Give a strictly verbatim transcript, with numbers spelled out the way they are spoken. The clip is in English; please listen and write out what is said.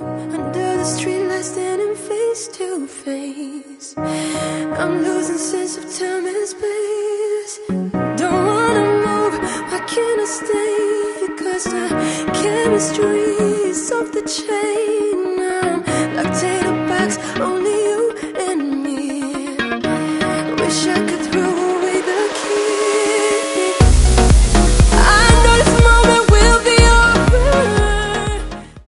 under the streetlight, standing face to face. I'm losing sense of time and space. Don't wanna move, why can't I stay? Because the chemistry is off the chain.